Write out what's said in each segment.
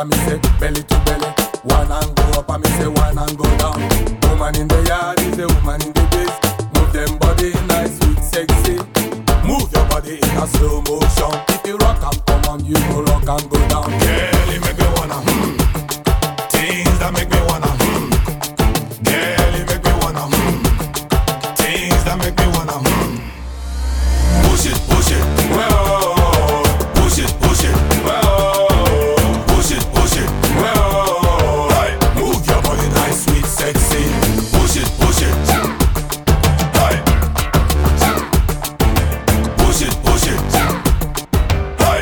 and me say belly to belly. One and go up and me say one and go down. Woman in the yard is a woman in the base. Move them body nice, sweet, sexy. Move your body in a slow motion. If you rock and come on, you go rock and go down. Girl, you make me wanna things that make me wanna Girl, you make me wanna things that make me wanna Push it, push it, whoa. Push it, push it, whoa. Push it, push it, whoa. Hey, move your body nice, sweet, sexy. Push it, push it. Hey, push it, push it. Hey.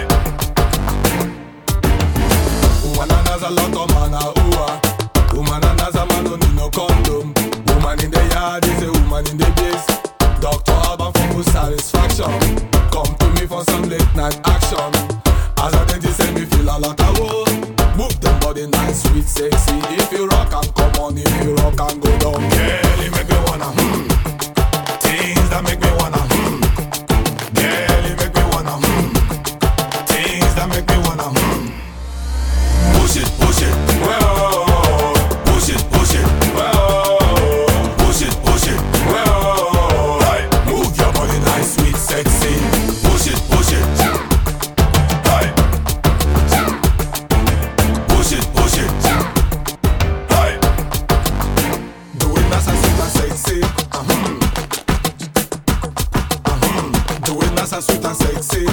Woman and has a lot of man a ooh. Woman and has a man don't need no condom. Woman in the yard is a woman in the base. Dr. Alban for full satisfaction. Come to me for some late night action. As a dentist say me feel a lot of woe. Move them body nice, sweet, sexy. If you rock and come on, if you rock and go down. Girl, you make me wanna things that make me wanna Girl, you make me wanna things that make me wanna Push it, push it, whoa. Push it, push it, whoa. Push it, push it, whoa. Hey, move your body nice, sweet, sexy. Push it, push it. Hey, push it, push it. Hey, Do it nice and sweet and sexy. Do it nice and sweet and sexy.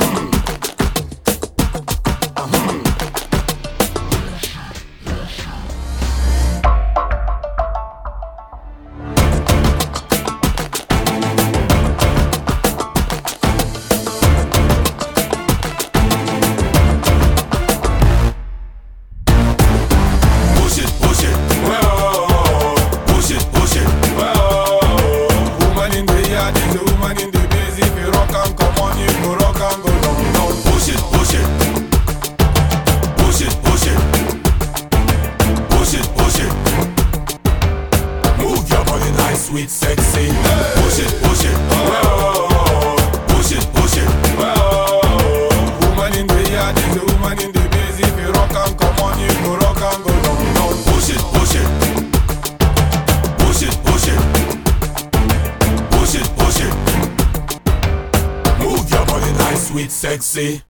push it, push it, whoa. Push it, push it, whoa. Woman in the yard is a woman in the base. If you rock and come on, you go rock and go down, down. Push it, push it. Push it, push it. Push it, push it. Move your body nice, sweet, sexy. Push it, push it, whoa. Push it, push it, whoa. Woman in the yard is a woman in the base. If you rock and come on, you go rock and go down, down. Push it, push it. Push it, push it. Push it, push it. Move your body nice, sweet, sexy.